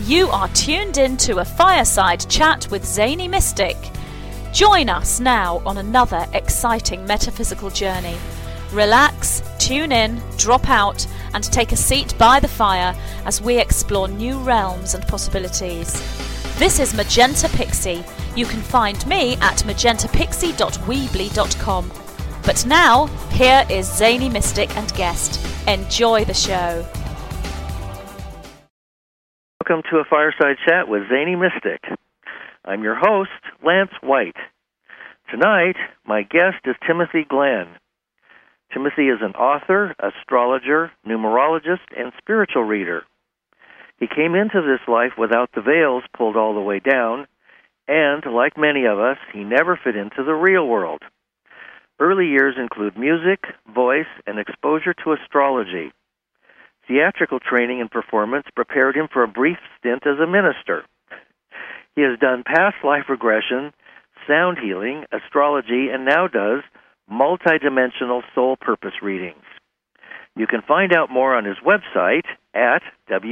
You are tuned in to a fireside chat with Zany Mystic. Join us now on another exciting metaphysical journey. Relax, tune in, drop out, and take a seat by the fire as we explore new realms and possibilities. This is Magenta Pixie. You can find me at magentapixie.weebly.com. But now, here is Zany Mystic and guest. Enjoy the show. Welcome to a fireside chat with Zany Mystic. I'm your host, Lance White. Tonight, my guest is Timothy Glenn. Timothy is an author, astrologer, numerologist, and spiritual reader. He came into this life without the veils pulled all the way down, and, like many of us, he never fit into the real world. Early years include music, voice, and exposure to astrology. Theatrical training and performance prepared him for a brief stint as a minister. He has done past life regression, sound healing, astrology, and now does multidimensional soul purpose readings. You can find out more on his website at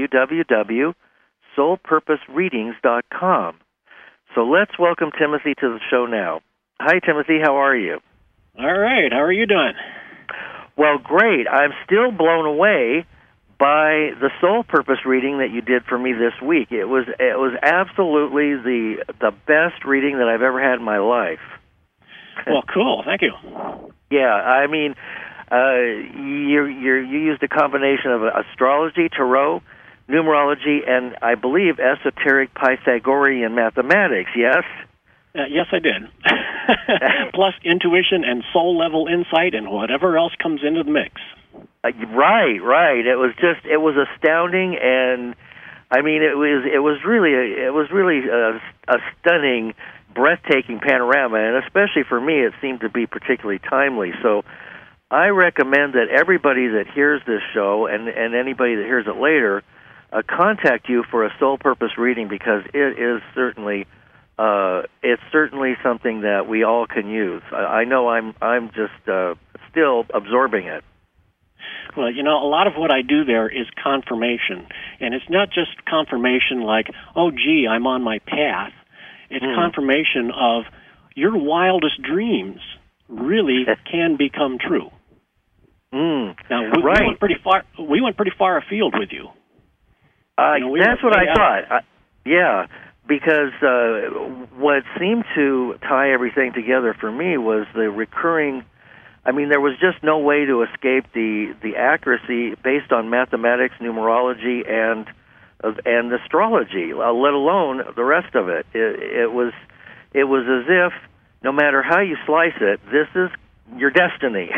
www.soulpurposereadings.com. So let's welcome Timothy to the show now. Hi, Timothy. How are you? All right. How are you doing? Well, great. I'm still blown away by the soul purpose reading that you did for me this week. It was absolutely the best reading that I've ever had in my life. Well, cool. Thank you. Yeah, I mean, you used a combination of astrology, tarot, numerology, and I believe esoteric Pythagorean mathematics, yes? Yes, I did. Plus intuition and soul-level insight and whatever else comes into the mix. Right. It was astounding, and I mean, it was really a stunning, breathtaking panorama, and especially for me, it seemed to be particularly timely. So I recommend that everybody that hears this show and anybody that hears it later contact you for a soul purpose reading, because it is certainly something that we all can use. I know I'm just still absorbing it. Well, you know, a lot of what I do there is confirmation, and it's not just confirmation like, oh, gee, I'm on my path. It's confirmation of your wildest dreams really can become true. Now, we went pretty far. We went pretty far afield with you. That's what I thought. Yeah, because what seemed to tie everything together for me was the recurring. I mean, there was just no way to escape the accuracy based on mathematics, numerology, and astrology, let alone the rest of it. It was as if no matter how you slice it, this is your destiny.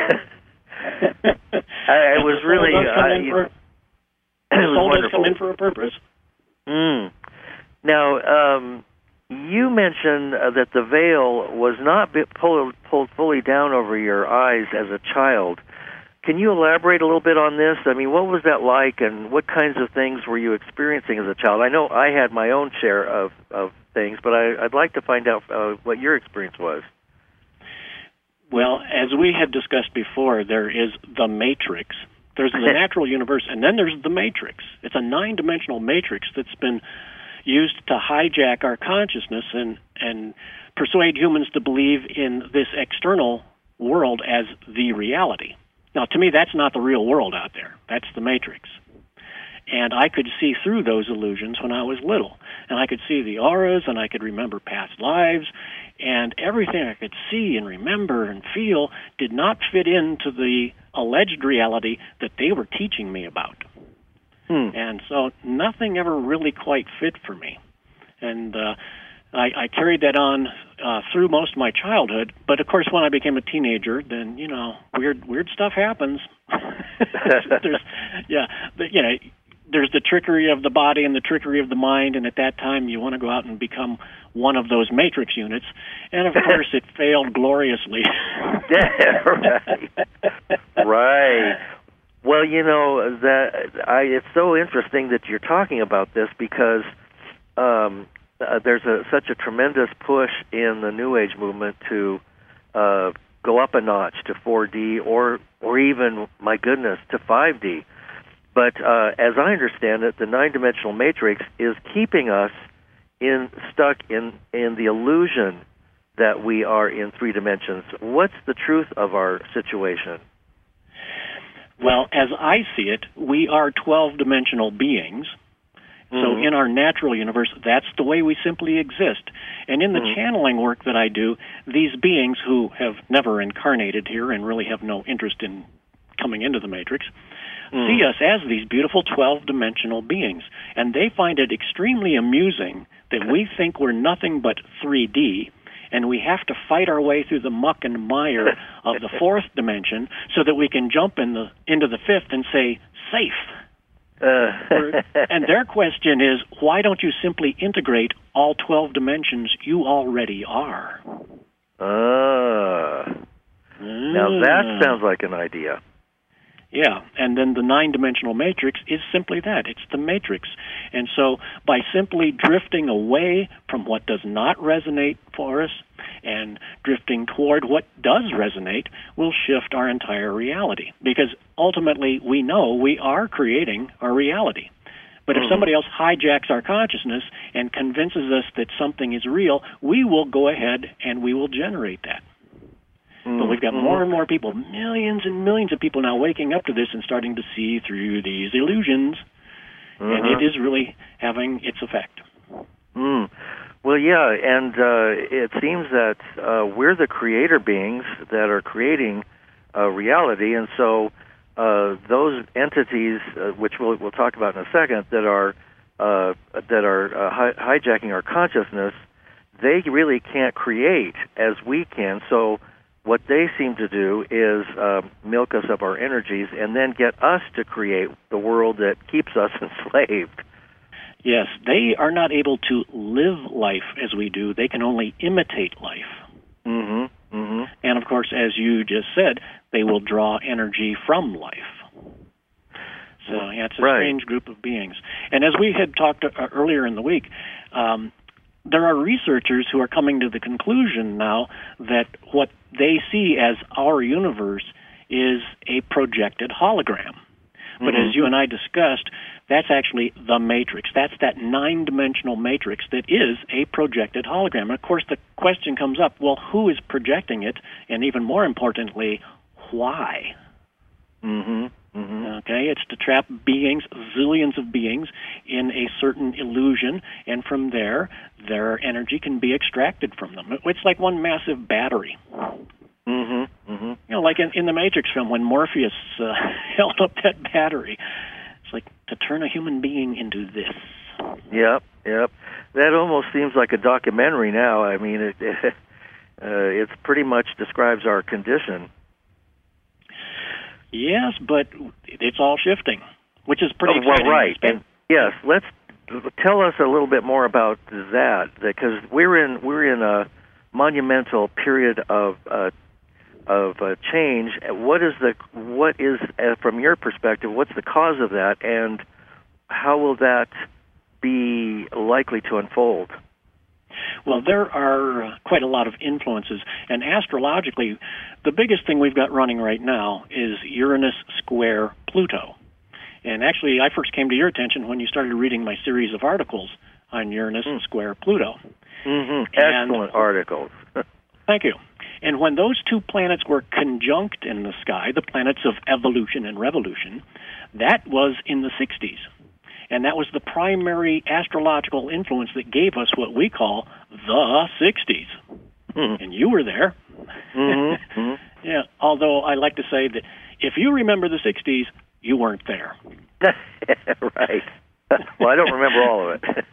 It was really soul does come in for a purpose. Now, you mentioned that the veil was not pulled fully down over your eyes as a child. Can you elaborate a little bit on this? I mean, what was that like, and what kinds of things were you experiencing as a child? I know I had my own share of things, but I'd like to find out what your experience was. Well, as we had discussed before, there is the matrix. There's the natural universe, and then there's the matrix. It's a 9-dimensional matrix that's been used to hijack our consciousness and persuade humans to believe in this external world as the reality. Now, to me, that's not the real world out there. That's the matrix. And I could see through those illusions when I was little. And I could see the auras, and I could remember past lives, and everything I could see and remember and feel did not fit into the alleged reality that they were teaching me about. And so nothing ever really quite fit for me. And I carried that on through most of my childhood. But, of course, when I became a teenager, then, you know, weird stuff happens. There's the trickery of the body and the trickery of the mind, and at that time you want to go out and become one of those matrix units. And, of course, it failed gloriously. Right. Well, you know, it's so interesting that you're talking about this, because there's such a tremendous push in the New Age movement to go up a notch to 4D or even, my goodness, to 5D. But as I understand it, the nine-dimensional matrix is keeping us stuck in the illusion that we are in three dimensions. What's the truth of our situation? Well, as I see it, we are 12-dimensional beings. So in our natural universe, that's the way we simply exist. And in the channeling work that I do, these beings who have never incarnated here and really have no interest in coming into the matrix see us as these beautiful 12-dimensional beings. And they find it extremely amusing that we think we're nothing but 3D, and we have to fight our way through the muck and mire of the fourth dimension so that we can jump into the fifth and say, safe. And their question is, why don't you simply integrate all 12 dimensions you already are? Now that sounds like an idea. Yeah, and then the nine-dimensional matrix is simply that. It's the matrix. And so by simply drifting away from what does not resonate for us and drifting toward what does resonate, we'll shift our entire reality. Because ultimately, we know we are creating our reality. But if somebody else hijacks our consciousness and convinces us that something is real, we will go ahead and we will generate that. But we've got more and more people, millions and millions of people now waking up to this and starting to see through these illusions. And it is really having its effect. Well, yeah, and it seems that we're the creator beings that are creating reality, and so those entities, which we'll talk about in a second, that are hijacking our consciousness, they really can't create as we can. So what they seem to do is milk us of our energies and then get us to create the world that keeps us enslaved. Yes, they are not able to live life as we do. They can only imitate life. And, of course, as you just said, they will draw energy from life. So, yeah, it's a strange group of beings. And as we had talked earlier in the week, there are researchers who are coming to the conclusion now that what they see as our universe is a projected hologram. But as you and I discussed, that's actually the matrix. That's that nine-dimensional matrix that is a projected hologram. And, of course, the question comes up, well, who is projecting it? And even more importantly, why? Okay, it's to trap beings, zillions of beings, in a certain illusion, and from there, their energy can be extracted from them. It's like one massive battery. You know, like in the Matrix film, when Morpheus held up that battery, it's like to turn a human being into this. Yep. That almost seems like a documentary now. I mean, it pretty much describes our condition. Yes, but it's all shifting, which is pretty exciting. Well, right. And yes, let's tell us a little bit more about that, because we're in a monumental period of change. What is from your perspective, what's the cause of that, and how will that be likely to unfold? Well, there are quite a lot of influences, and astrologically, the biggest thing we've got running right now is Uranus square Pluto. And actually, I first came to your attention when you started reading my series of articles on Uranus square Pluto. Excellent articles. Thank you. And when those two planets were conjunct in the sky, the planets of evolution and revolution, that was in the 60s. And that was the primary astrological influence that gave us what we call the 60s. And you were there. Yeah, although I like to say that if you remember the 60s, you weren't there. Right. Well, I don't remember all of it.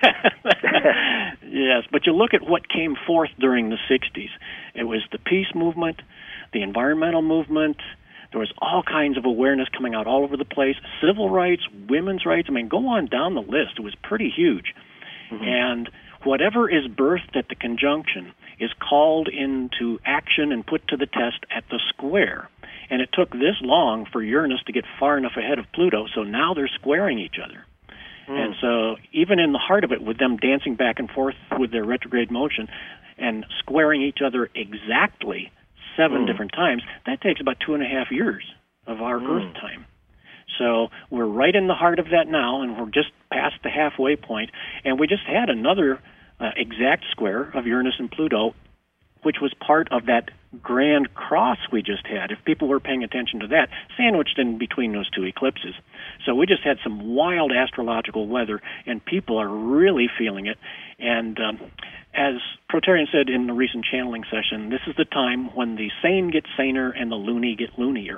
Yes, but you look at what came forth during the 60s. It was the peace movement, the environmental movement. There was all kinds of awareness coming out all over the place. Civil rights, women's rights. I mean, go on down the list. It was pretty huge. And whatever is birthed at the conjunction is called into action and put to the test at the square. And it took this long for Uranus to get far enough ahead of Pluto, so now they're squaring each other. And so even in the heart of it, with them dancing back and forth with their retrograde motion and squaring each other exactly 7 different times, that takes about 2.5 years of our Earth time. So we're right in the heart of that now, and we're just past the halfway point. And we just had another exact square of Uranus and Pluto, which was part of that grand cross we just had, if people were paying attention to that, sandwiched in between those two eclipses. So we just had some wild astrological weather, and people are really feeling it. And as Proterian said in the recent channeling session, this is the time when the sane get saner and the loony get loonier.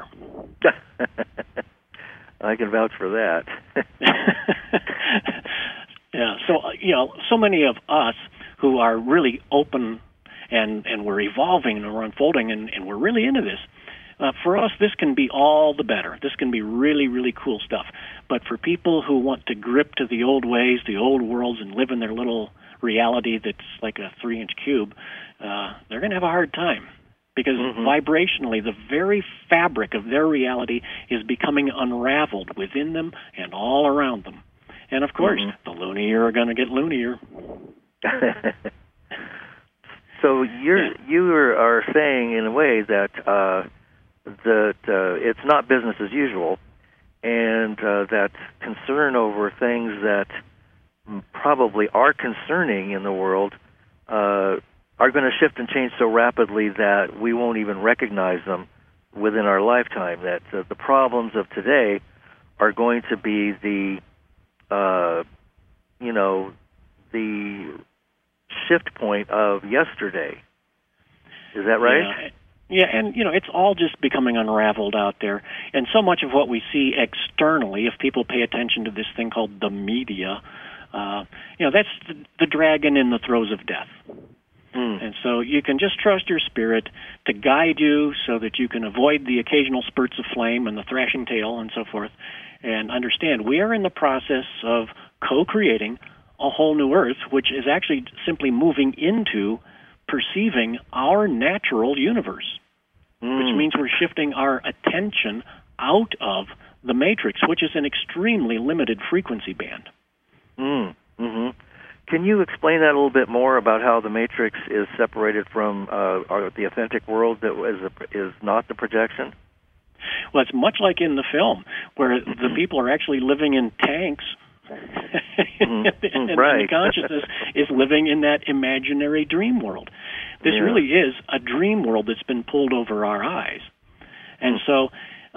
I can vouch for that. Yeah, so, so many of us who are really open and we're evolving and we're unfolding and we're really into this. For us, this can be all the better. This can be really, really cool stuff. But for people who want to grip to the old ways, the old worlds, and live in their little reality that's like a 3-inch cube, they're going to have a hard time. Because vibrationally, the very fabric of their reality is becoming unraveled within them and all around them. And of course, the loonier are going to get loonier. So you are saying in a way that it's not business as usual, and that concern over things that probably are concerning in the world are going to shift and change so rapidly that we won't even recognize them within our lifetime. That the problems of today are going to be the shift point of yesterday. Is that right? Yeah, and it's all just becoming unraveled out there. And so much of what we see externally, if people pay attention to this thing called the media, that's the dragon in the throes of death. And so you can just trust your spirit to guide you so that you can avoid the occasional spurts of flame and the thrashing tail and so forth, and understand we are in the process of co-creating a whole new Earth, which is actually simply moving into perceiving our natural universe, which means we're shifting our attention out of the matrix, which is an extremely limited frequency band. Can you explain that a little bit more about how the matrix is separated from the authentic world that is not the projection? Well, it's much like in the film, where the people are actually living in tanks, and the consciousness is living in that imaginary dream world. This really is a dream world that's been pulled over our eyes. And so,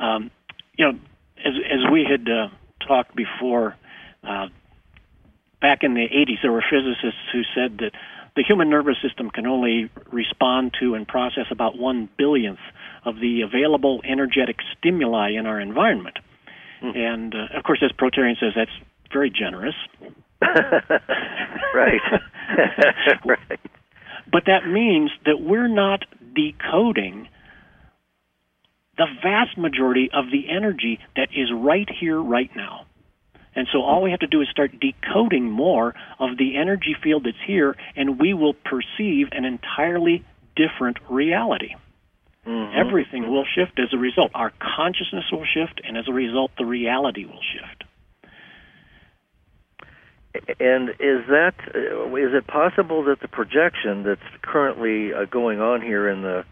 as we had talked before, back in the 80s, there were physicists who said that the human nervous system can only respond to and process about 1/billionth of the available energetic stimuli in our environment. And, of course, as Proterian says, that's very generous. Right. Right. But that means that we're not decoding the vast majority of the energy that is right here, right now. And so all we have to do is start decoding more of the energy field that's here, and we will perceive an entirely different reality. Everything will shift as a result. Our consciousness will shift, and as a result, the reality will shift. And is it possible that the projection that's currently going on here in the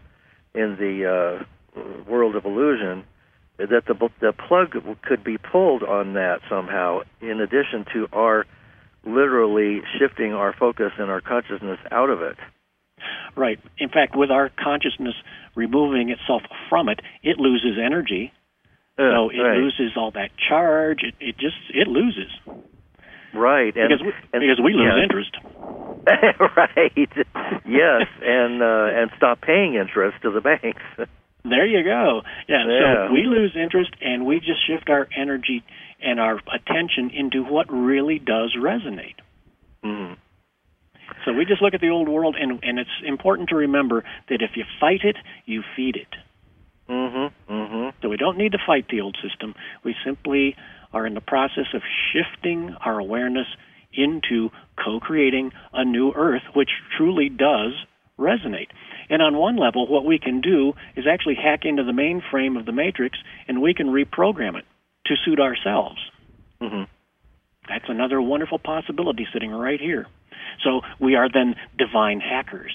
world of illusion, that the plug could be pulled on that somehow, in addition to our literally shifting our focus and our consciousness out of it? Right. In fact, with our consciousness removing itself from it, it loses energy. So it loses all that charge. It loses. Right. Because we lose interest. Right. Yes, and stop paying interest to the banks. There you go. Yeah, so we lose interest, and we just shift our energy and our attention into what really does resonate. So we just look at the old world, and it's important to remember that if you fight it, you feed it. So we don't need to fight the old system. We simply are in the process of shifting our awareness into co-creating a new Earth, which truly does resonate. And on one level, what we can do is actually hack into the mainframe of the matrix, and we can reprogram it to suit ourselves. That's another wonderful possibility sitting right here. So we are then divine hackers.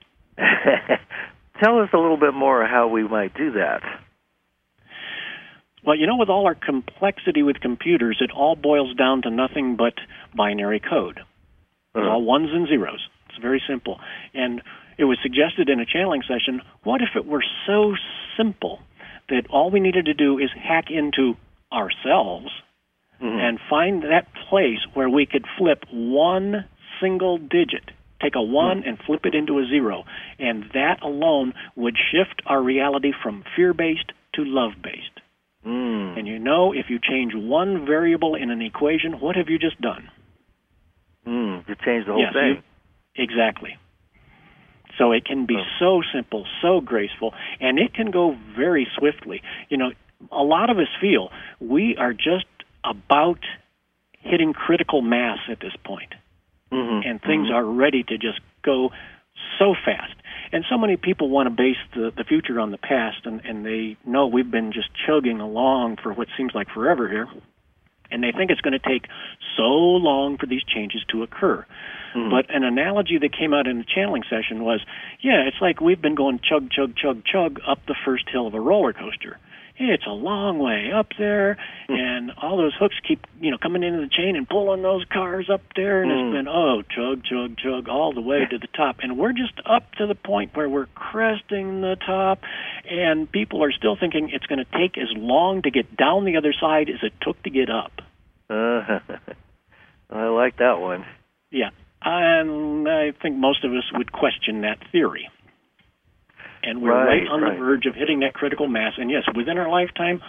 Tell us a little bit more how we might do that. Well, with all our complexity with computers, it all boils down to nothing but binary code. It's all ones and zeros. It's very simple. And it was suggested in a channeling session, what if it were so simple that all we needed to do is hack into ourselves and find that place where we could flip one single digit, take a 1 and flip it into a 0, and that alone would shift our reality from fear-based to love-based. And if you change one variable in an equation, what have you just done? You changed the whole thing. Exactly. So it can be so simple, so graceful, and it can go very swiftly. A lot of us feel we are just about hitting critical mass at this point, and things are ready to just go so fast. And so many people want to base the future on the past, and they know we've been just chugging along for what seems like forever here, and they think it's going to take so long for these changes to occur. But an analogy that came out in the channeling session was, it's like we've been going chug, chug, chug, chug up the first hill of a roller coaster. It's a long way up there, and all those hooks keep, coming into the chain and pulling those cars up there, and it's been, chug, chug, chug, all the way to the top. And we're just up to the point where we're cresting the top, and people are still thinking it's going to take as long to get down the other side as it took to get up. I like that one. Yeah, and I think most of us would question that theory. And we're right on the verge of hitting that critical mass. And yes, within our lifetime,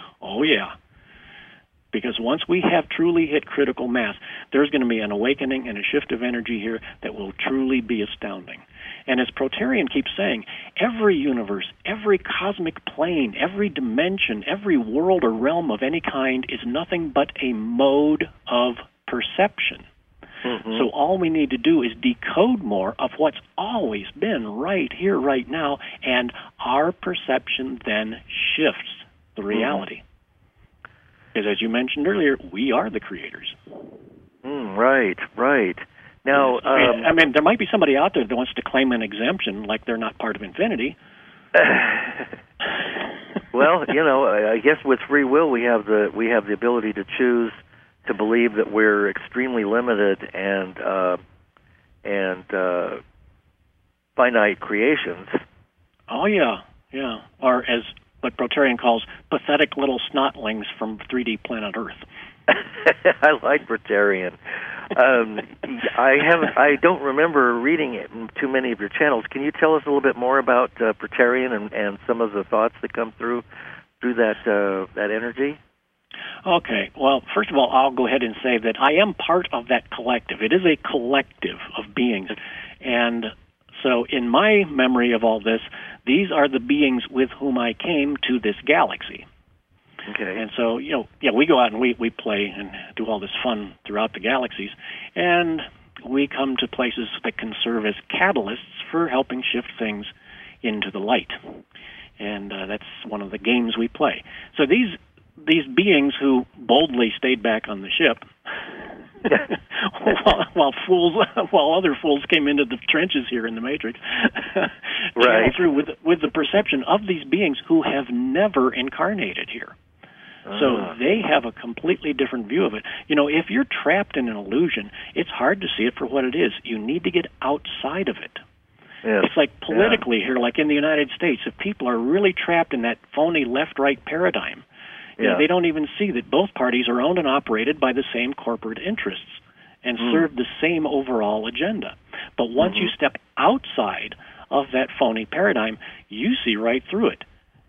because once we have truly hit critical mass, there's going to be an awakening and a shift of energy here that will truly be astounding. And as Proterian keeps saying, every universe, every cosmic plane, every dimension, every world or realm of any kind is nothing but a mode of perception. So all we need to do is decode more of what's always been right here, right now, and our perception then shifts the reality. Because as you mentioned earlier, we are the creators. Right. Now, there might be somebody out there that wants to claim an exemption, like they're not part of infinity. Well, I guess with free will we have the ability to choose to believe that we're extremely limited and finite creations. Oh, yeah. Or as what Proterian calls pathetic little snotlings from 3D planet Earth. I like Proterian. I don't remember reading it in too many of your channels. Can you tell us a little bit more about Proterian and some of the thoughts that come through that energy? Okay. Well, first of all, I'll go ahead and say that I am part of that collective. It is a collective of beings. And so in my memory of all this, these are the beings with whom I came to this galaxy. Okay. And so, we go out and we play and do all this fun throughout the galaxies. And we come to places that can serve as catalysts for helping shift things into the light. And that's one of the games we play. So these beings who boldly stayed back on the ship while other fools came into the trenches here in the Matrix, right, through with the perception of these beings who have never incarnated here. So they have a completely different view of it. If you're trapped in an illusion, it's hard to see it for what it is. You need to get outside of it. Yes. It's like politically here, like in the United States, if people are really trapped in that phony left-right paradigm, they don't even see that both parties are owned and operated by the same corporate interests and serve the same overall agenda. But once you step outside of that phony paradigm, you see right through it.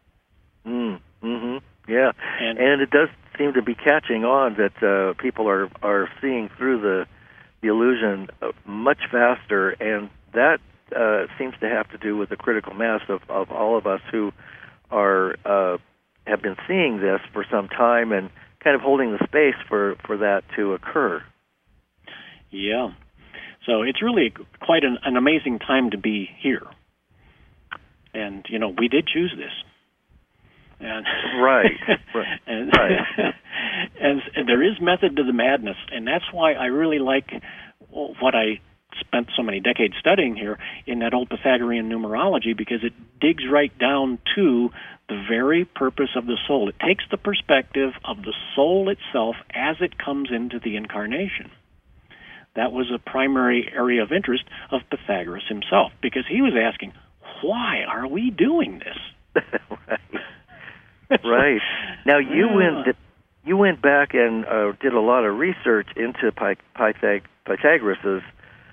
Yeah, and it does seem to be catching on that people are seeing through the illusion much faster, and that seems to have to do with the critical mass of all of us who are have been seeing this for some time and kind of holding the space for that to occur. Yeah. So it's really quite an amazing time to be here. And, we did choose this. And right. and there is method to the madness, and that's why I really like what I spent so many decades studying here in that old Pythagorean numerology, because it digs right down to the very purpose of the soul. It takes the perspective of the soul itself as it comes into the incarnation. That was a primary area of interest of Pythagoras himself, because he was asking, why are we doing this? Right. Now, you went back and did a lot of research into Pythagoras's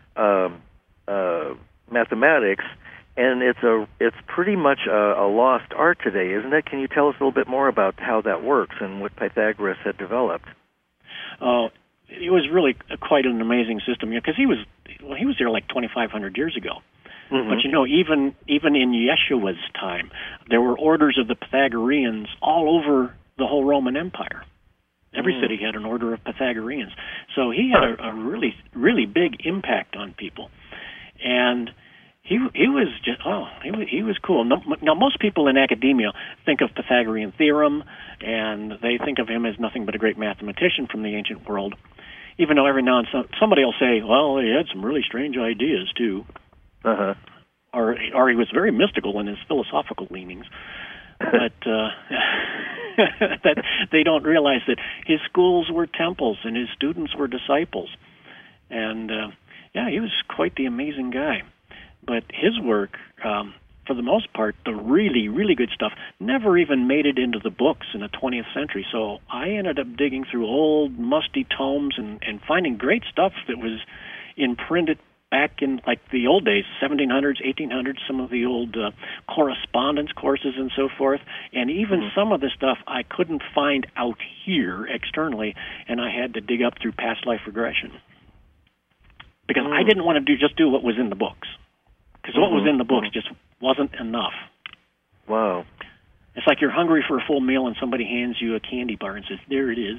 mathematics, and it's pretty much a lost art today, isn't it? Can you tell us a little bit more about how that works and what Pythagoras had developed? It was really quite an amazing system, because he was there like 2,500 years ago. Mm-hmm. But even in Yeshua's time, there were orders of the Pythagoreans all over the whole Roman Empire. Every city had an order of Pythagoreans. So he had a really, really big impact on people. And he was cool. Now, most people in academia think of Pythagorean theorem, and they think of him as nothing but a great mathematician from the ancient world, even though every now and then somebody will say, well, he had some really strange ideas, too. Uh-huh. Or he was very mystical in his philosophical leanings. But that they don't realize that his schools were temples and his students were disciples. And, he was quite the amazing guy. But his work, for the most part, the really, really good stuff, never even made it into the books in the 20th century. So I ended up digging through old, musty tomes and finding great stuff that was imprinted back in, like, the old days, 1700s, 1800s, some of the old correspondence courses and so forth. And even some of the stuff I couldn't find out here externally, and I had to dig up through past life regression. Because I didn't want to just do what was in the books. Because what was in the books just wasn't enough. Wow. It's like you're hungry for a full meal and somebody hands you a candy bar and says, there it is.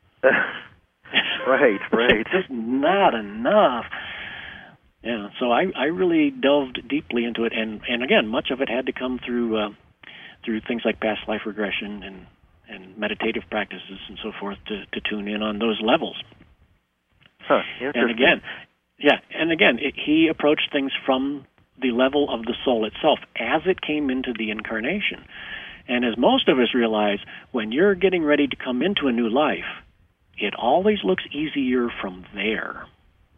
Right. It's just not enough. Yeah, so I really delved deeply into it, and again, much of it had to come through things like past life regression and meditative practices and so forth to tune in on those levels. Huh, interesting. And again, he approached things from the level of the soul itself as it came into the incarnation. And as most of us realize, when you're getting ready to come into a new life, it always looks easier from there.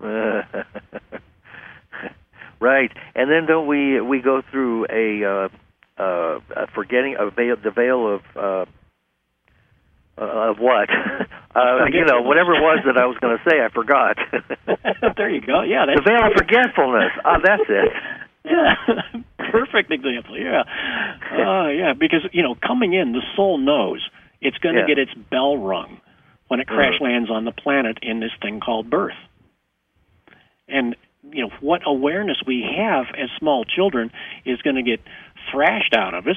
Right, and then don't we go through a forgetting the veil of what? Whatever it was that I was going to say, I forgot. There you go. Yeah, the veil of forgetfulness. That's it. Yeah, perfect example. Yeah, because coming in, the soul knows it's going to get its bell rung when it crash lands on the planet in this thing called birth. And what awareness we have as small children is going to get thrashed out of us.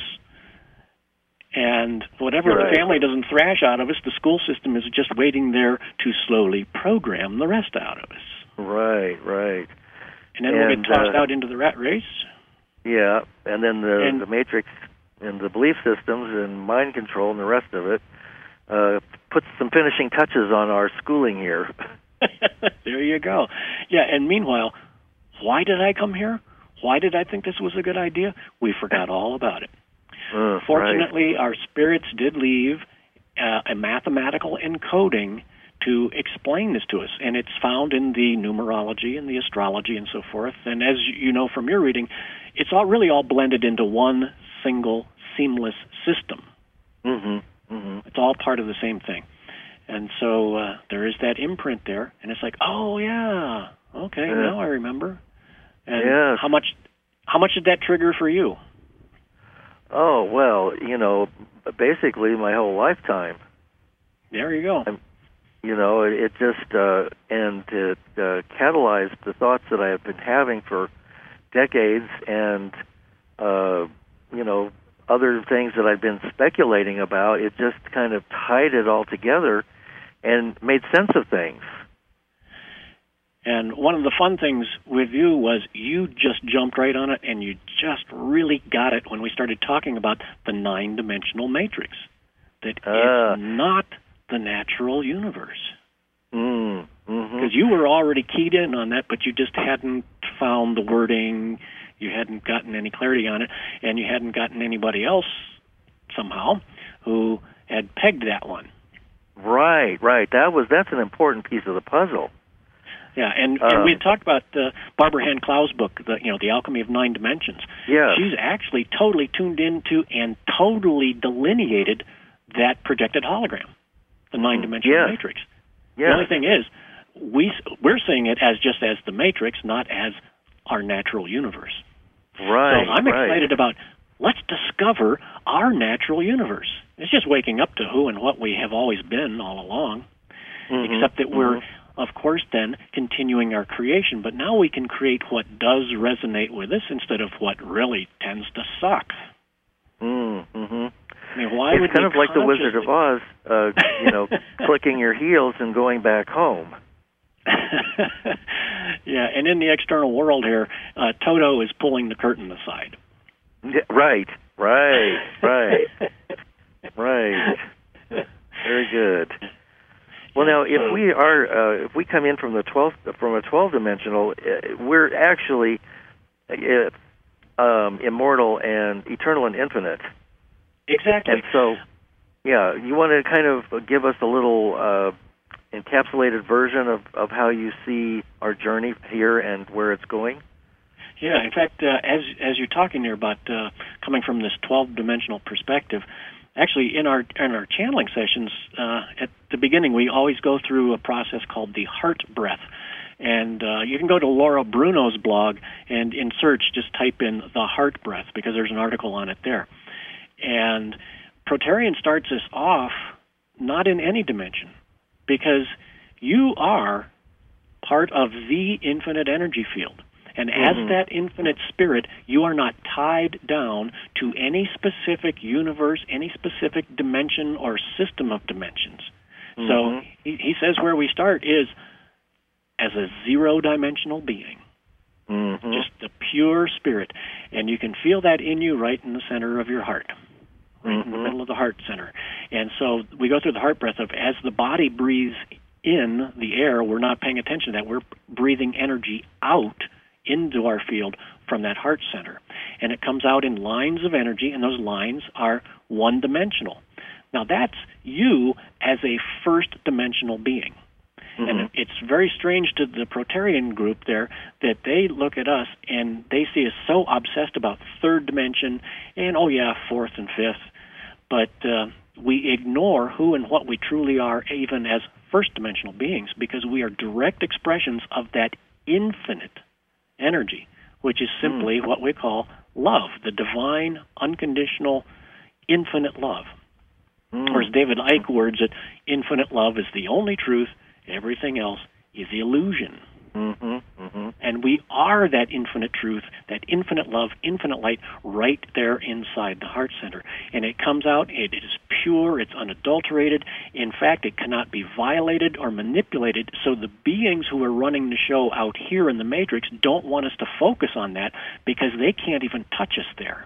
And whatever the family doesn't thrash out of us, the school system is just waiting there to slowly program the rest out of us. Right. And then we'll get tossed out into the rat race. Yeah, and then the matrix and the belief systems and mind control and the rest of it puts some finishing touches on our schooling here. There you go. Yeah, and meanwhile, why did I come here? Why did I think this was a good idea? We forgot all about it. Fortunately, our spirits did leave a mathematical encoding to explain this to us, and it's found in the numerology and the astrology and so forth. And as you know from your reading, it's all blended into one single seamless system. It's all part of the same thing. And so there is that imprint there, and it's like, oh yeah, okay, now I remember. And how much did that trigger for you? Oh well, basically my whole lifetime. There you go. It just and it catalyzed the thoughts that I have been having for decades, and other things that I've been speculating about. It just kind of tied it all together and made sense of things. And one of the fun things with you was you just jumped right on it, and you just really got it when we started talking about the 9-dimensional matrix. That it's not the natural universe. Because you were already keyed in on that, but you just hadn't found the wording, you hadn't gotten any clarity on it, and you hadn't gotten anybody else somehow who had pegged that one. Right. That's an important piece of the puzzle. Yeah, and we had talked about Barbara Hand Clow's book, The Alchemy of Nine Dimensions. Yeah. She's actually totally tuned into and totally delineated that projected hologram, the nine-dimensional matrix. Yes. The only thing is, we're seeing it as just as the matrix, not as our natural universe. Right. So I'm excited about, let's discover our natural universe. It's just waking up to who and what we have always been all along, except that we're, of course, then continuing our creation. But now we can create what does resonate with us instead of what really tends to suck. Mm-hmm. I mean, why it's would kind of like the consciously... Wizard of Oz, clicking your heels and going back home. Yeah, and in the external world here, Toto is pulling the curtain aside. Yeah, right. Very good. Well, now, if we come in from a 12-dimensional, we're actually immortal and eternal and infinite. Exactly. And so, you want to kind of give us a little encapsulated version of how you see our journey here and where it's going? Yeah, in fact, as you're talking here about coming from this 12-dimensional perspective, actually in our channeling sessions, at the beginning we always go through a process called the heart breath. And you can go to Laura Bruno's blog and in search just type in the heart breath because there's an article on it there. And Proterian starts us off not in any dimension because you are part of the infinite energy field. And as that infinite spirit, you are not tied down to any specific universe, any specific dimension or system of dimensions. So he says where we start is as a zero-dimensional being, just the pure spirit. And you can feel that in you right in the center of your heart, right in the middle of the heart center. And so we go through the heart breath of as the body breathes in the air, we're not paying attention to that. We're breathing energy out into our field from that heart center. And it comes out in lines of energy, and those lines are one-dimensional. Now, that's you as a first-dimensional being. And it's very strange to the Proterian group there that they look at us and they see us so obsessed about third dimension and, fourth and fifth, but we ignore who and what we truly are even as first-dimensional beings because we are direct expressions of that infinite energy, which is simply what we call love, the divine, unconditional, infinite love. Or as David Icke words it, infinite love is the only truth, everything else is illusion. And we are that infinite truth, that infinite love, infinite light right there inside the heart center. And it comes out, it is pure, it's unadulterated. In fact, it cannot be violated or manipulated. So the beings who are running the show out here in the Matrix don't want us to focus on that because they can't even touch us there.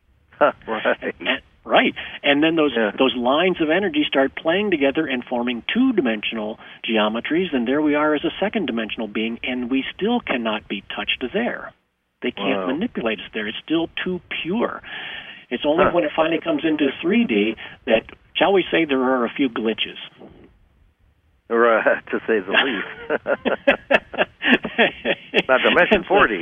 Right. And then those lines of energy start playing together and forming two-dimensional geometries, and there we are as a second-dimensional being, and we still cannot be touched there. They can't manipulate us there. It's still too pure. It's only when it finally comes into 3D that, shall we say, there are a few glitches. Right, to say the least. Not to mention 40.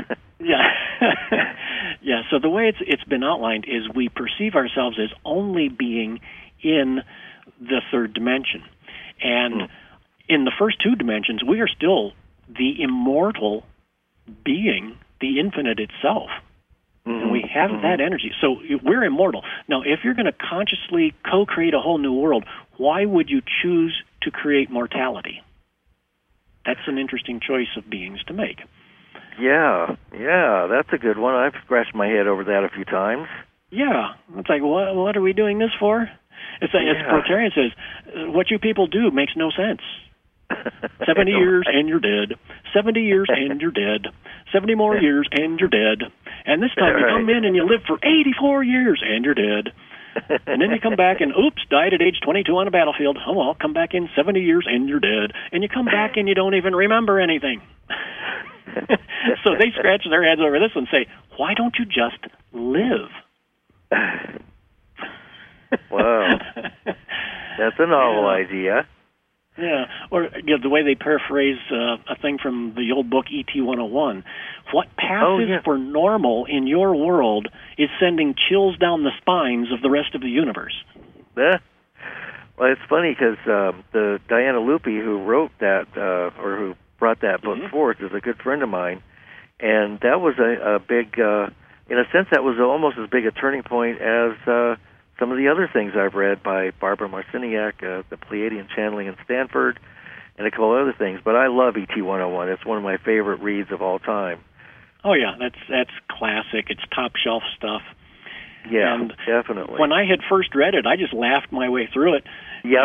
Yeah, so the way it's been outlined is we perceive ourselves as only being in the third dimension. And in the first two dimensions, we are still the immortal being, the infinite itself. And we have that energy. So we're immortal. Now, if you're going to consciously co-create a whole new world, why would you choose to create mortality? That's an interesting choice of beings to make. Yeah, that's a good one. I've scratched my head over that a few times. Yeah, it's like, what are we doing this for? It's like, as Proterian says, what you people do makes no sense. 70 years and you're dead. 70 years and you're dead. 70 more years and you're dead. And this time you come in and you live for 84 years and you're dead. And then you come back and, died at age 22 on a battlefield. Oh, well, come back in 70 years and you're dead. And you come back and you don't even remember anything. So they scratch their heads over this and say, why don't you just live? Wow. That's a novel idea. Yeah, or the way they paraphrase a thing from the old book E.T. 101. What passes for normal in your world is sending chills down the spines of the rest of the universe. Well, it's funny because the Diana Lupi who wrote that, or who brought that book forth, is a good friend of mine, and that was a big, in a sense, that was almost as big a turning point as some of the other things I've read by Barbara Marciniak, the Pleiadian channeling in Stanford, and a couple other things. But I love ET 101. It's one of my favorite reads of all time. Oh yeah, that's classic. It's top shelf stuff. Yeah, and definitely. When I had first read it, I just laughed my way through it. Yep.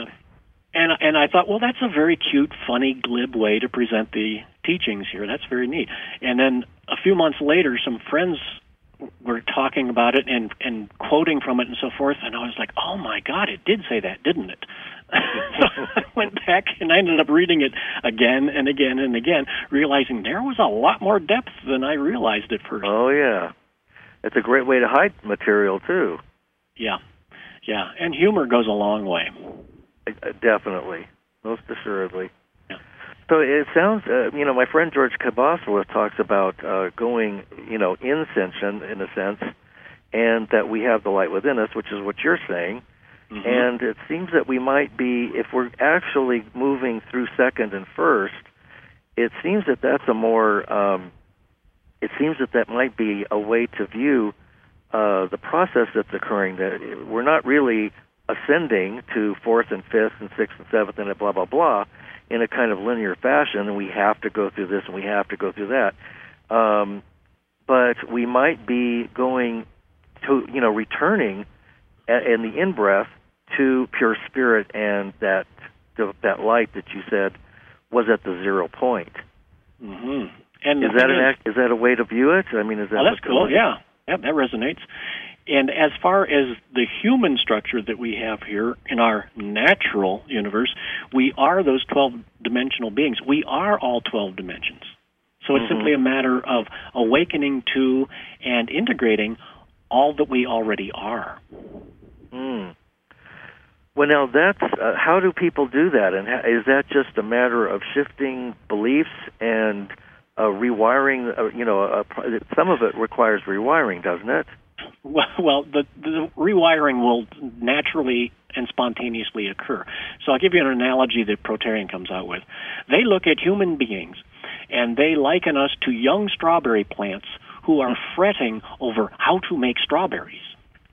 And I thought, well, that's a very cute, funny, glib way to present the teachings here. That's very neat. And then a few months later, some friends were talking about it and quoting from it and so forth, and I was like, oh my God, it did say that, didn't it? So I went back and I ended up reading it again and again and again, realizing there was a lot more depth than I realized at first. Oh yeah. It's a great way to hide material too. Yeah. And humor goes a long way. Definitely. Most assuredly. So it sounds, my friend George Kabasowitz talks about going, in ascension, in a sense, and that we have the light within us, which is what you're saying. Mm-hmm. And it seems that we might be, if we're actually moving through second and first, it seems that that's a more, that might be a way to view the process that's occurring, that we're not really ascending to fourth and fifth and sixth and seventh and blah, blah, blah, in a kind of linear fashion, and we have to go through this and we have to go through that. But we might be going to, returning in the in-breath to pure spirit, and that light that you said was at the 0 point. Mm-hmm. And is that a way to view it? I mean, is that? Oh, that's cool. Yeah, that resonates. And as far as the human structure that we have here in our natural universe, we are those 12-dimensional beings. We are all 12 dimensions. So it's simply a matter of awakening to and integrating all that we already are. Mm. Well, now that's how do people do that? And is that just a matter of shifting beliefs and rewiring? Some of it requires rewiring, doesn't it? Well, the rewiring will naturally and spontaneously occur. So I'll give you an analogy that Proterian comes out with. They look at human beings, and they liken us to young strawberry plants who are fretting over how to make strawberries.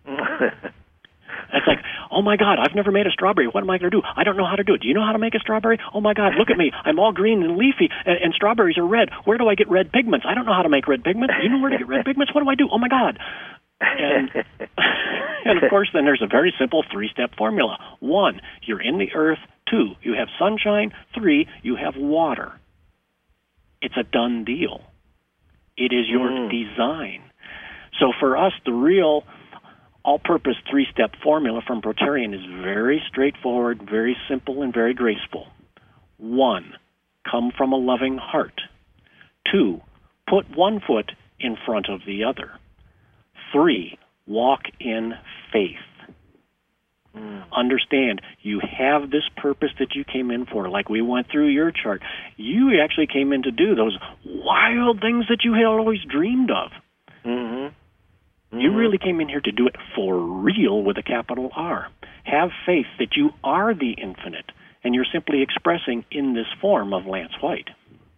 It's like, oh my God, I've never made a strawberry. What am I going to do? I don't know how to do it. Do you know how to make a strawberry? Oh my God, look at me. I'm all green and leafy, and strawberries are red. Where do I get red pigments? I don't know how to make red pigments. Do you know where to get red pigments? What do I do? Oh my God. And of course, then there's a very simple 3-step formula. 1, you're in the earth. 2, you have sunshine. 3, you have water. It's a done deal. It is your design. So for us, the real all-purpose 3-step formula from Proterian is very straightforward, very simple, and very graceful. 1, come from a loving heart. 2, put one foot in front of the other. 3, walk in faith. Understand, you have this purpose that you came in for. Like we went through your chart. You actually came in to do those wild things that you had always dreamed of. You really came in here to do it for real with a capital R. Have faith that you are the infinite, and you're simply expressing in this form of Lance White.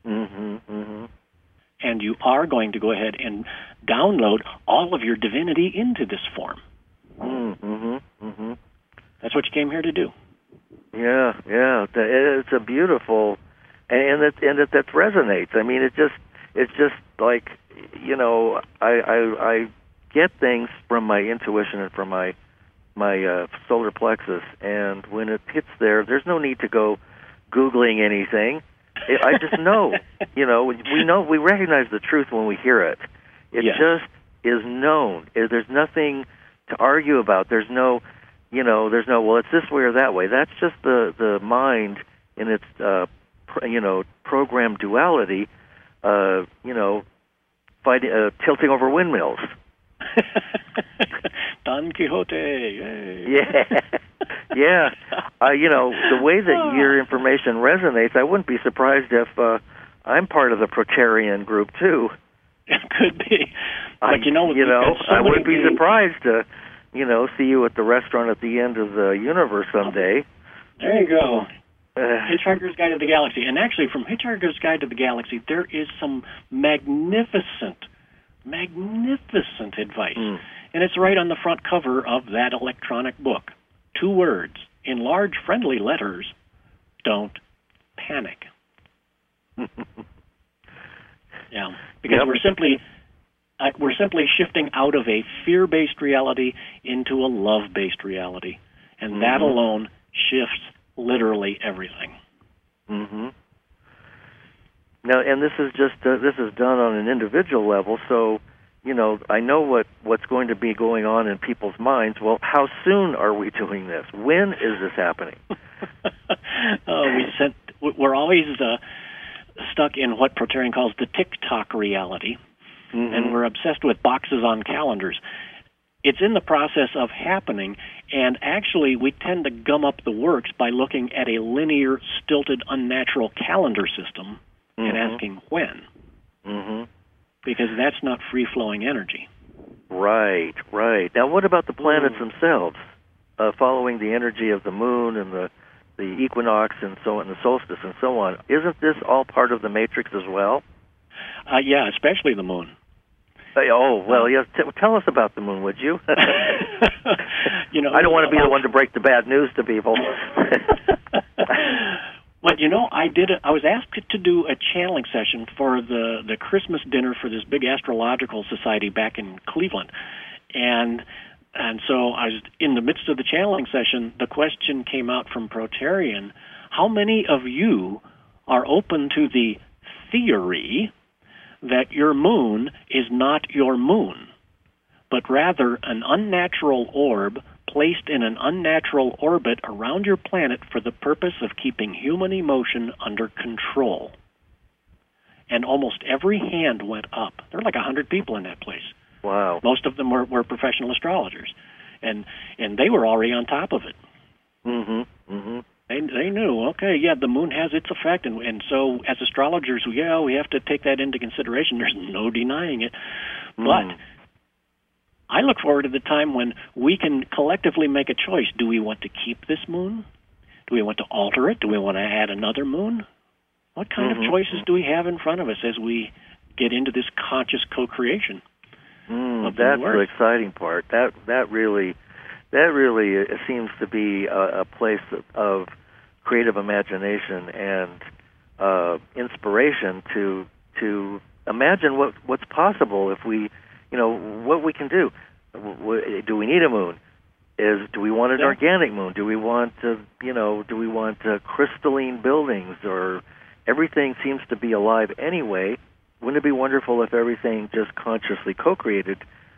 And you are going to go ahead and download all of your divinity into this form. That's what you came here to do. Yeah. It's a beautiful, and that resonates. I mean, it's just like, I get things from my intuition and from my solar plexus, and when it hits there's no need to go Googling anything. I just know. We recognize the truth when we hear it. It just is known. There's nothing to argue about. There's no, well, it's this way or that way. That's just the mind in its, program duality, fighting, tilting over windmills. Don Quixote. Yay. Yeah. Yeah. The way that your information resonates, I wouldn't be surprised if I'm part of the Proterian group, too. It could be. But I wouldn't be surprised to, see you at the restaurant at the end of the universe someday. There you go. Hitchhiker's Guide to the Galaxy. And actually, from Hitchhiker's Guide to the Galaxy, there is some magnificent advice. And it's right on the front cover of that electronic book. 2 words, in large, friendly letters, don't panic. Yeah, because we're simply shifting out of a fear-based reality into a love-based reality. And that alone shifts literally everything. Mm-hmm. Now, and this is done on an individual level, so, I know what's going to be going on in people's minds. Well, how soon are we doing this? When is this happening? We're always stuck in what Proterian calls the tick-tock reality, and we're obsessed with boxes on calendars. It's in the process of happening, and actually we tend to gum up the works by looking at a linear, stilted, unnatural calendar system and asking when. Because that's not free-flowing energy. Right. Now, what about the planets themselves, following the energy of the moon and the equinox and so on, the solstice and so on? Isn't this all part of the matrix as well? Yeah, especially the moon. Yes. Tell us about the moon, would you? I don't want to be the one to break the bad news to people. But I was asked to do a channeling session for the Christmas dinner for this big astrological society back in Cleveland, and so I was in the midst of the channeling session. The question came out from Proterian: how many of you are open to the theory that your moon is not your moon, but rather an unnatural orb placed in an unnatural orbit around your planet for the purpose of keeping human emotion under control? And almost every hand went up. There were like 100 people in that place. Wow. Most of them were professional astrologers. And they were already on top of it. They knew, the moon has its effect, and so as astrologers, we have to take that into consideration. There's no denying it. But I look forward to the time when we can collectively make a choice. Do we want to keep this moon? Do we want to alter it? Do we want to add another moon? What kind of choices do we have in front of us as we get into this conscious co-creation? That's the exciting part. That really seems to be a place of creative imagination and inspiration to imagine what's possible if we, what we can do. Do we need a moon? Do we want an organic moon? Do we want crystalline buildings? Or everything seems to be alive anyway. Wouldn't it be wonderful if everything just consciously co-created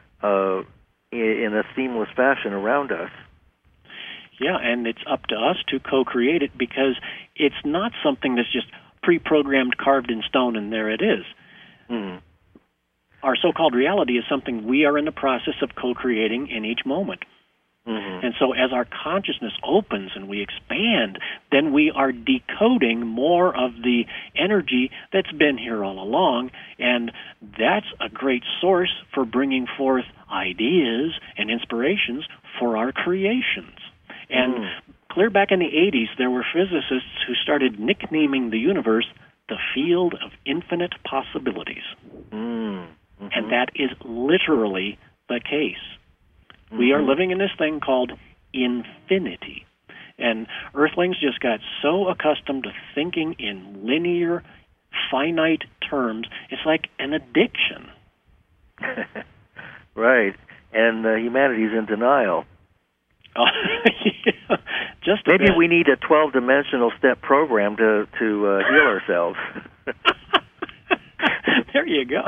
in a seamless fashion around us? Yeah, and it's up to us to co-create it, because it's not something that's just pre-programmed, carved in stone, and there it is. Our so-called reality is something we are in the process of co-creating in each moment. And so as our consciousness opens and we expand, then we are decoding more of the energy that's been here all along, and that's a great source for bringing forth ideas and inspirations for our creations. And clear back in the 80s, there were physicists who started nicknaming the universe the field of infinite possibilities. And that is literally the case. We are living in this thing called infinity. And Earthlings just got so accustomed to thinking in linear, finite terms, it's like an addiction. Right. And humanity's in denial. Yeah, just maybe we need a 12-dimensional step program to heal ourselves. There you go.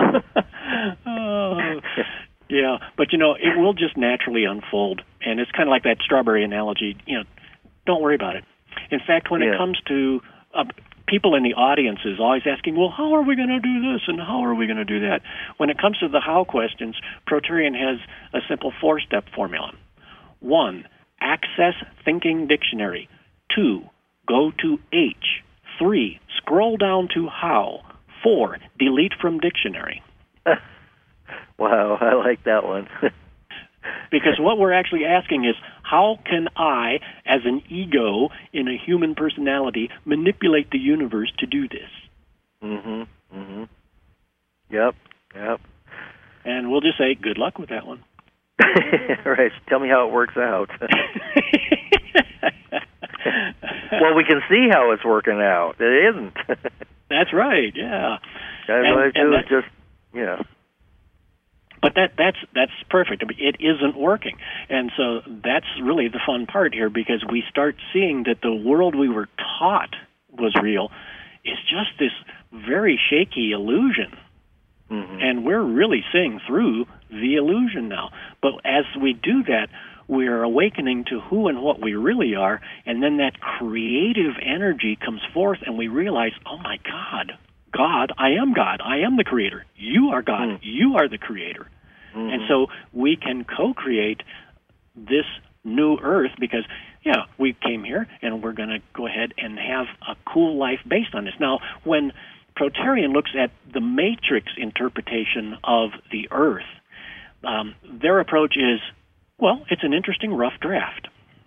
Yeah, but it will just naturally unfold, and it's kind of like that strawberry analogy. Don't worry about it. In fact, when it comes to people in the audience is always asking, well, how are we going to do this and how are we going to do that? When it comes to the how questions, Proterian has a simple 4-step formula. 1, access Thinking Dictionary. 2, go to H. 3, scroll down to how. 4, delete from dictionary. Wow, I like that one. Because what we're actually asking is, how can I, as an ego in a human personality, manipulate the universe to do this? Mm-hmm. Mm-hmm. Yep. And we'll just say, good luck with that one. Right. Tell me how it works out. Well, we can see how it's working out. It isn't. That's right, yeah. But that's perfect. I mean, it isn't working. And so that's really the fun part here, because we start seeing that the world we were taught was real is just this very shaky illusion. Mm-hmm. And we're really seeing through the illusion now. But as we do that, we are awakening to who and what we really are, and then that creative energy comes forth, and we realize, oh my God, I am God. I am the creator. You are God. Mm. You are the creator. Mm-hmm. And so we can co-create this new earth because, yeah, we came here and we're going to go ahead and have a cool life based on this. Now, when Proterian looks at the matrix interpretation of the earth, their approach is, well, it's an interesting rough draft.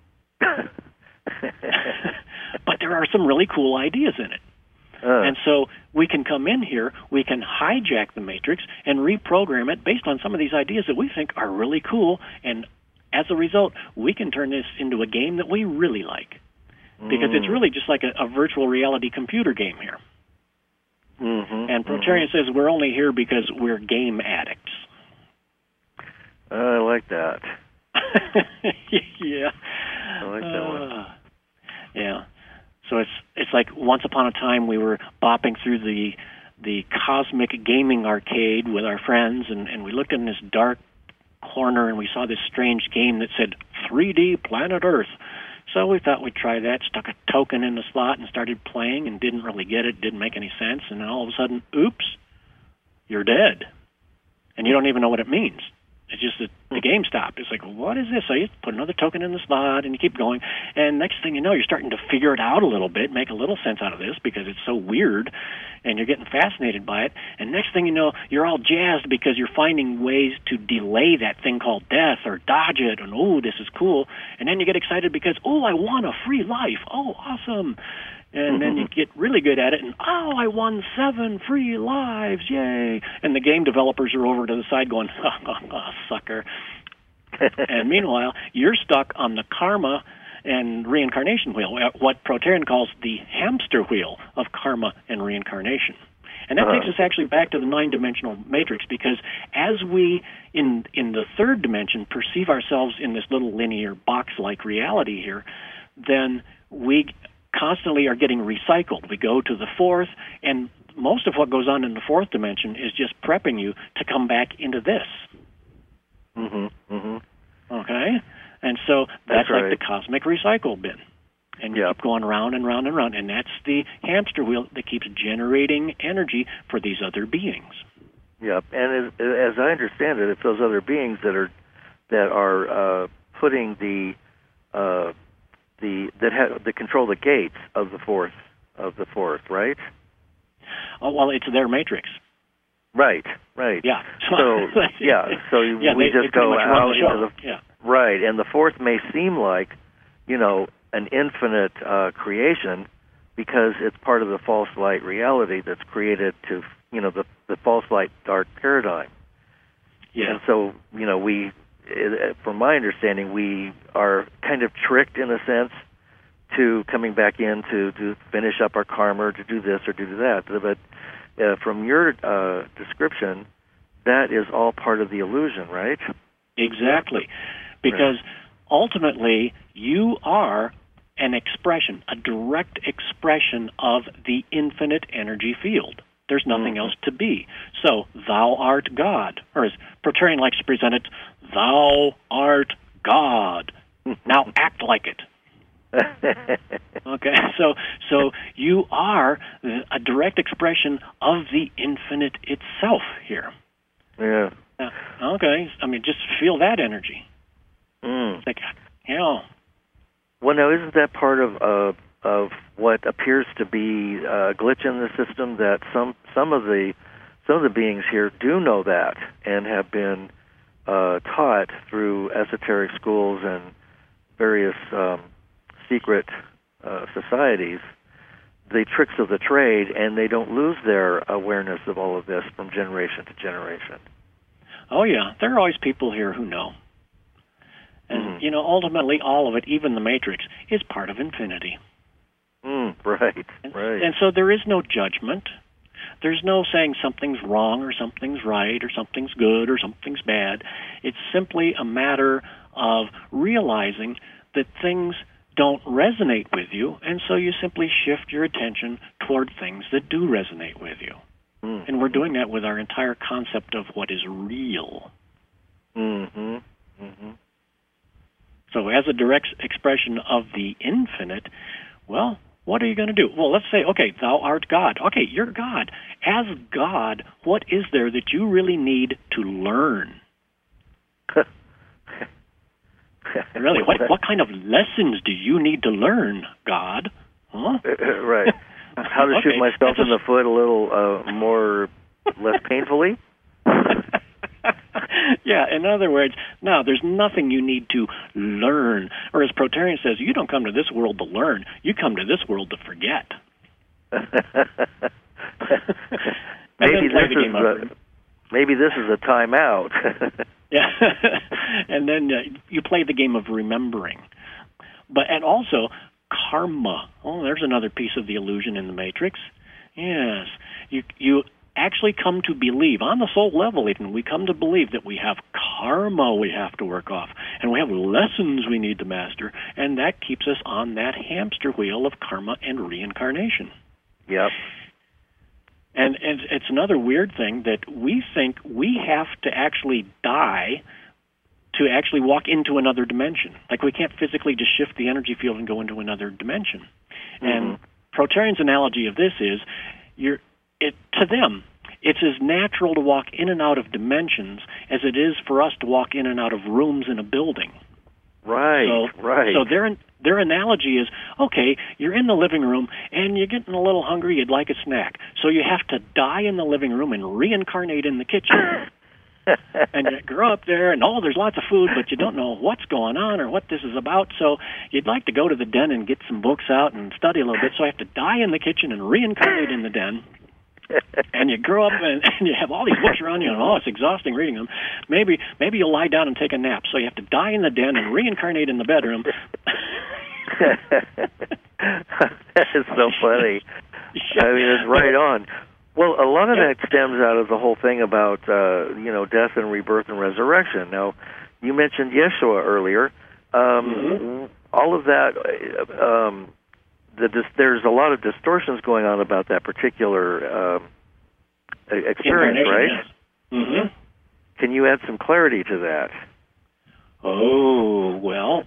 But there are some really cool ideas in it. And so we can come in here, we can hijack the matrix and reprogram it based on some of these ideas that we think are really cool, and as a result, we can turn this into a game that we really like. Because it's really just like a virtual reality computer game here. Mm-hmm, and Proterian says we're only here because we're game addicts. I like that. Yeah. I like that one. Yeah. So it's like once upon a time we were bopping through the cosmic gaming arcade with our friends, and we looked in this dark corner and we saw this strange game that said 3D Planet Earth. So we thought we'd try that, stuck a token in the slot and started playing and didn't really get it, didn't make any sense, and then all of a sudden, oops, you're dead. And you don't even know what it means. It's just that the game stopped. It's like, what is this? So you put another token in the slot, and you keep going. And next thing you know, you're starting to figure it out a little bit, make a little sense out of this because it's so weird, and you're getting fascinated by it. And next thing you know, you're all jazzed because you're finding ways to delay that thing called death or dodge it, and, oh, this is cool. And then you get excited because, oh, I won a free life. Oh, awesome. And then you get really good at it, and, oh, I won 7 free lives, yay. And the game developers are over to the side going, oh, sucker. And meanwhile, you're stuck on the karma and reincarnation wheel, what Proterian calls the hamster wheel of karma and reincarnation. And that takes us actually back to the 9-dimensional matrix, because as we, in the 3rd dimension, perceive ourselves in this little linear box-like reality here, then we constantly are getting recycled. We go to the 4th, and most of what goes on in the 4th dimension is just prepping you to come back into this. Mm-hmm. Mm-hmm. Okay? And so that's right. Like the cosmic recycle bin. And you keep going round and round and round, and that's the hamster wheel that keeps generating energy for these other beings. Yep, and as I understand it, it's those other beings that are putting that control the gates of the fourth, right? Oh, well, it's their matrix. Right. Yeah. So we just go out into the right, and the 4th may seem like, an infinite creation because it's part of the false light reality that's created to, the false light dark paradigm. Yeah. And so, we, from my understanding, we are kind of tricked in a sense to coming back in to finish up our karma, or to do this or do that. But from your description, that is all part of the illusion, right? Exactly. Because ultimately, you are an expression, a direct expression of the infinite energy field. There's nothing else to be. So, thou art God. Or as Proterian likes to present it, thou art God. Now act like it. Okay, so you are a direct expression of the infinite itself here. Yeah. Okay, I mean, just feel that energy. Mm. Like, yeah. Well, now isn't that part of what appears to be a glitch in the system, that some of the beings here do know that and have been taught through esoteric schools and various secret societies the tricks of the trade, and they don't lose their awareness of all of this from generation to generation. Oh, yeah. There are always people here who know. And, ultimately, all of it, even the Matrix, is part of infinity. Right. And so there is no judgment. There's no saying something's wrong or something's right or something's good or something's bad. It's simply a matter of realizing that things don't resonate with you, and so you simply shift your attention toward things that do resonate with you. And we're doing that with our entire concept of what is real. Mm-hmm. Mm-hmm. So as a direct expression of the infinite, well, what are you going to do? Well, let's say, okay, thou art God. Okay, you're God. As God, what is there that you really need to learn? Really, what kind of lessons do you need to learn, God? Huh? Right. How to shoot myself in the foot a little less painfully? Yeah, in other words, no, there's nothing you need to learn. Or as Proterian says, you don't come to this world to learn. You come to this world to forget. Maybe this is a timeout. Yeah, and then you play the game of remembering. And also, karma. Oh, there's another piece of the illusion in the Matrix. Yes, you actually come to believe, on the soul level even, we come to believe that we have karma we have to work off, and we have lessons we need to master, and that keeps us on that hamster wheel of karma and reincarnation. Yep. And it's another weird thing that we think we have to actually die to actually walk into another dimension. Like we can't physically just shift the energy field and go into another dimension. Mm-hmm. And Proterian's analogy of this is, to them, it's as natural to walk in and out of dimensions as it is for us to walk in and out of rooms in a building. Right, right. So their analogy is, okay, you're in the living room and you're getting a little hungry, you'd like a snack. So you have to die in the living room and reincarnate in the kitchen. And you grow up there, and there's lots of food, but you don't know what's going on or what this is about. So you'd like to go to the den and get some books out and study a little bit. So you have to die in the kitchen and reincarnate in the den. And you grow up and you have all these books around you, and it's exhausting reading them. Maybe you'll lie down and take a nap. So you have to die in the den and reincarnate in the bedroom. That is so funny. I mean, it's right on. Well, a lot of that stems out of the whole thing about death and rebirth and resurrection. Now, you mentioned Yeshua earlier. All of that. There's a lot of distortions going on about that particular experience, right? Yes. Mm-hmm. Can you add some clarity to that? Oh, well,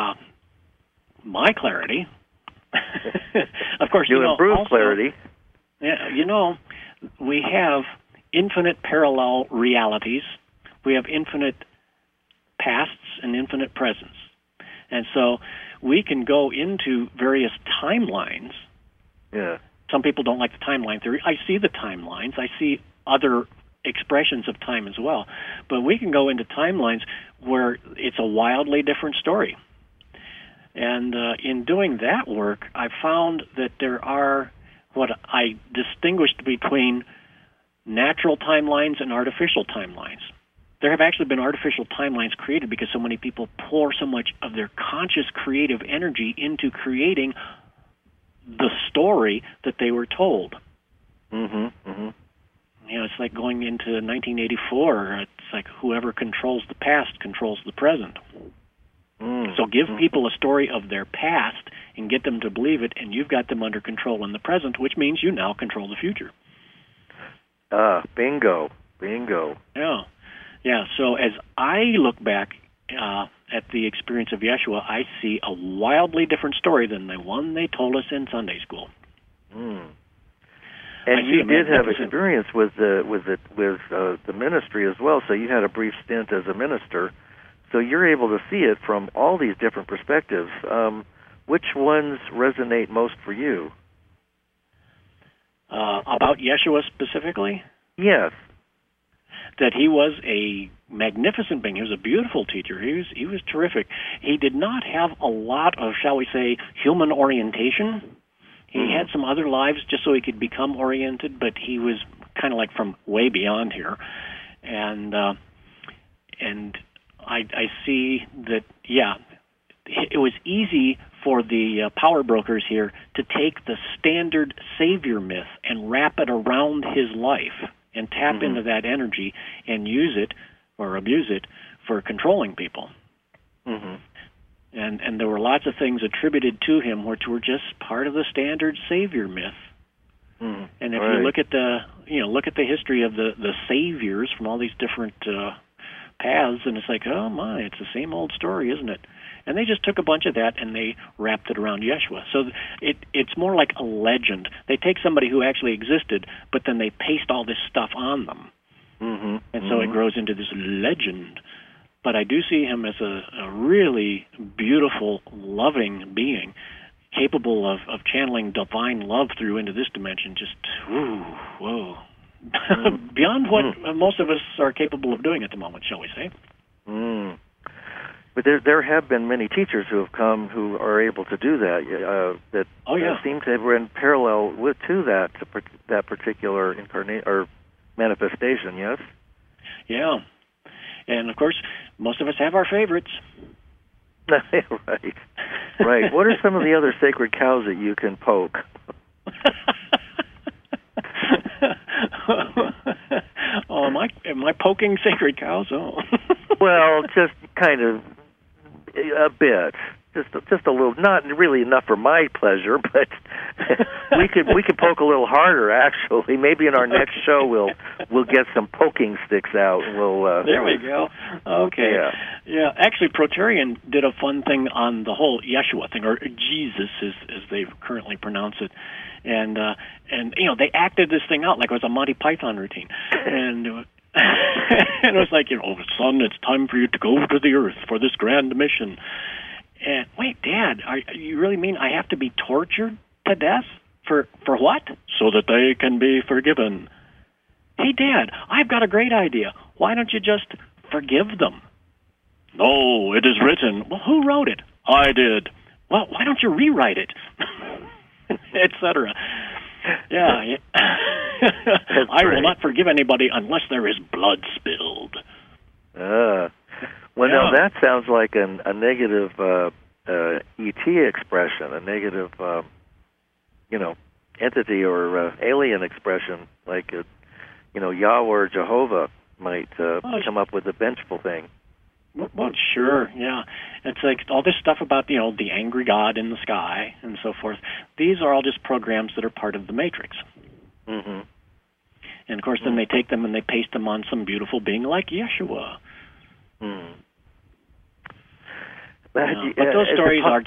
my clarity. Of course, you improve also, clarity. Yeah, we have infinite parallel realities. We have infinite pasts and infinite presents. And so we can go into various timelines. Yeah. Some people don't like the timeline theory. I see the timelines. I see other expressions of time as well. But we can go into timelines where it's a wildly different story. And in doing that work, I found that there are what I distinguished between natural timelines and artificial timelines. There have actually been artificial timelines created because so many people pour so much of their conscious creative energy into creating the story that they were told. Mm-hmm. Mm-hmm. It's like going into 1984. It's like whoever controls the past controls the present. So give people a story of their past and get them to believe it, and you've got them under control in the present, which means you now control the future. Bingo. Yeah. So as I look back at the experience of Yeshua, I see a wildly different story than the one they told us in Sunday school. And you did have experience with the ministry as well, so you had a brief stint as a minister. So you're able to see it from all these different perspectives. Which ones resonate most for you? About Yeshua specifically? Yes. That he was a magnificent being. He was a beautiful teacher. He was terrific. He did not have a lot of, shall we say, human orientation. He had some other lives just so he could become oriented, but he was kind of like from way beyond here. And I see that, yeah, it was easy for the power brokers here to take the standard Savior myth and wrap it around his life and tap into that energy and use it or abuse it for controlling people. And there were lots of things attributed to him which were just part of the standard Savior myth. And if you look at the history of the saviors from all these different paths, and it's like, oh my, it's the same old story, isn't it? And they just took a bunch of that and they wrapped it around Yeshua. So it's more like a legend. They take somebody who actually existed, but then they paste all this stuff on them. And so it grows into this legend. But I do see him as a really beautiful, loving being, capable of channeling divine love through into this dimension. Just, whoa. Beyond what most of us are capable of doing at the moment, shall we say. But there have been many teachers who have come who are able to do that. Seem to have run parallel to that particular incarnate or manifestation. Yes. Yeah, and of course, most of us have our favorites. Right. What are some of the other sacred cows that you can poke? Oh, am I poking sacred cows? Oh. Well, just kind of a bit, just a little. Not really enough for my pleasure, but we could poke a little harder. Actually, maybe in our next show we'll get some poking sticks out. There we go. Okay. Yeah. Actually, Proterian did a fun thing on the whole Yeshua thing, or Jesus, as they currently pronounce it. And they acted this thing out like it was a Monty Python routine, and it was like, son, it's time for you to go to the earth for this grand mission. And wait, Dad, you really mean I have to be tortured to death for what? So that they can be forgiven. Hey, Dad, I've got a great idea. Why don't you just forgive them? No, it is written. Well, who wrote it? I did. Well, why don't you rewrite it? Etc. Yeah. I will not forgive anybody unless there is blood spilled. Now that sounds like a negative ET expression, a negative, entity or alien expression, like Yahweh or Jehovah might come up with a vengeful thing. Well, sure, yeah. It's like all this stuff about, the angry God in the sky and so forth. These are all just programs that are part of the Matrix. And, of course, then they take them and they paste them on some beautiful being like Yeshua. But those stories are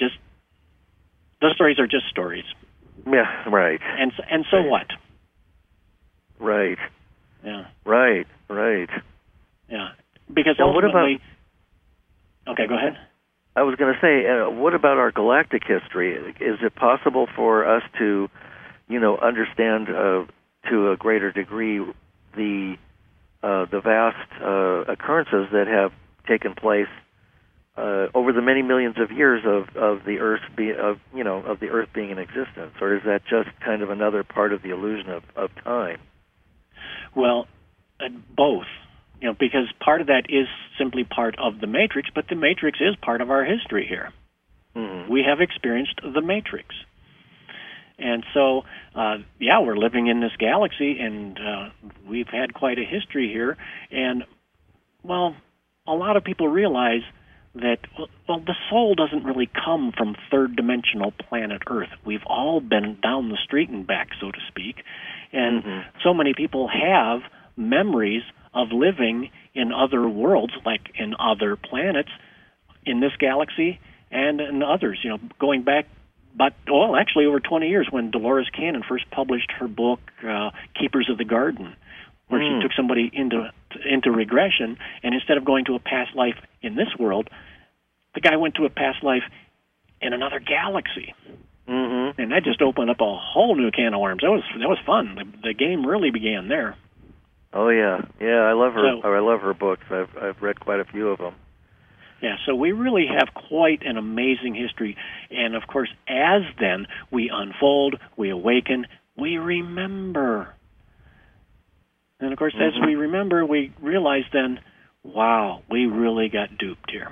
just stories. Yeah, right. And so what? Right. Yeah. Right. Yeah. Because ultimately... Okay, go ahead. I was going to say, what about our galactic history? Is it possible for us to, understand to a greater degree the vast occurrences that have taken place over the many millions of years of the Earth of the Earth being in existence, or is that just kind of another part of the illusion of time? Well, both. Because part of that is simply part of the Matrix, but the Matrix is part of our history here. We have experienced the Matrix. And so, we're living in this galaxy, and we've had quite a history here. And, a lot of people realize that, the soul doesn't really come from third-dimensional planet Earth. We've all been down the street and back, so to speak. And so many people have memories of living in other worlds, like in other planets, in this galaxy and in others, going back, actually over 20 years when Dolores Cannon first published her book, Keepers of the Garden, where she took somebody into regression, and instead of going to a past life in this world, the guy went to a past life in another galaxy. Mm-hmm. And that just opened up a whole new can of worms. That was fun. The game really began there. Oh yeah, I love her. I love her books. I've read quite a few of them. Yeah, so we really have quite an amazing history, and of course, as then we unfold, we awaken, we remember, and of course, as we remember, we realize then, wow, we really got duped here.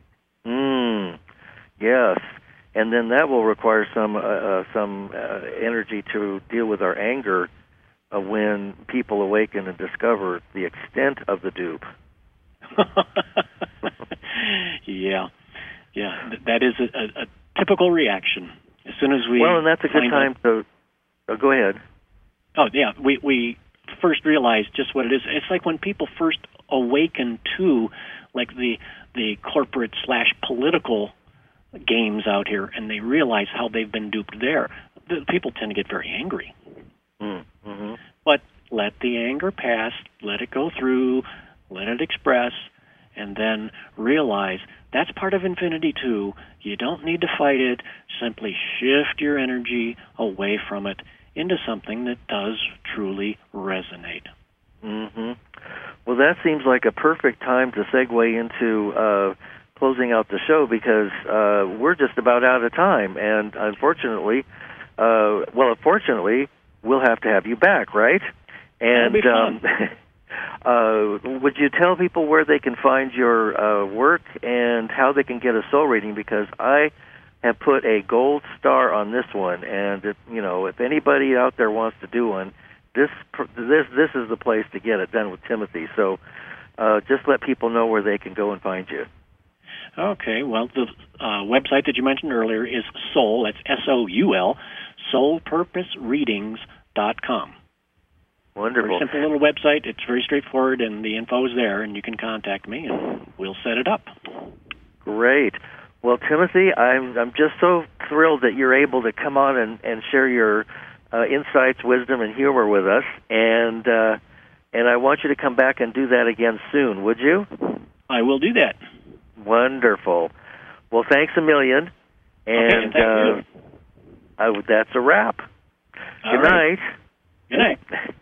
Yes. And then that will require some energy to deal with our anger when people awaken and discover the extent of the dupe. Yeah, that is a typical reaction. As soon as we and that's a good time to. Go ahead. Oh yeah, we first realize just what it is. It's like when people first awaken to, like the corporate / political games out here, and they realize how they've been duped there. The people tend to get very angry. Mm-hmm. But let the anger pass, let it go through, let it express, and then realize that's part of infinity too. You don't need to fight it. Simply shift your energy away from it into something that does truly resonate. Mm-hmm. Well, that seems like a perfect time to segue into closing out the show, because we're just about out of time, and unfortunately, fortunately, we'll have to have you back, right? And that'll be fun. Would you tell people where they can find your work and how they can get a soul reading? Because I have put a gold star on this one, and if anybody out there wants to do one, this is the place to get it done with Timothy. So just let people know where they can go and find you. Okay, well, the website that you mentioned earlier is Soul, that's S-O-U-L, soulpurposereadings.com. Wonderful. Very simple little website. It's very straightforward, and the info is there, and you can contact me, and we'll set it up. Great. Well, Timothy, I'm just so thrilled that you're able to come on and share your insights, wisdom, and humor with us, and I want you to come back and do that again soon, would you? I will do that. Wonderful. Well, thanks a million. And thank you. That's a wrap. Good night. Good night.